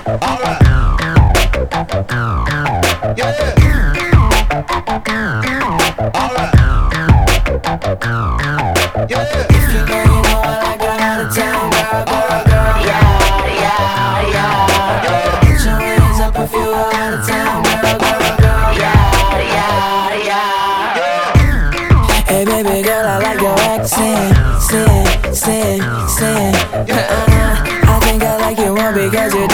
Alright. Yeah. Alright. Yeah. If you know, you know I like her out of town, girl, girl, girl. Yeah, yeah, yeah. Put your hands up if you are out of town, girl, girl, girl. Yeah, yeah, yeah. Hey baby girl, I like your accent, sin. I think I like you more because you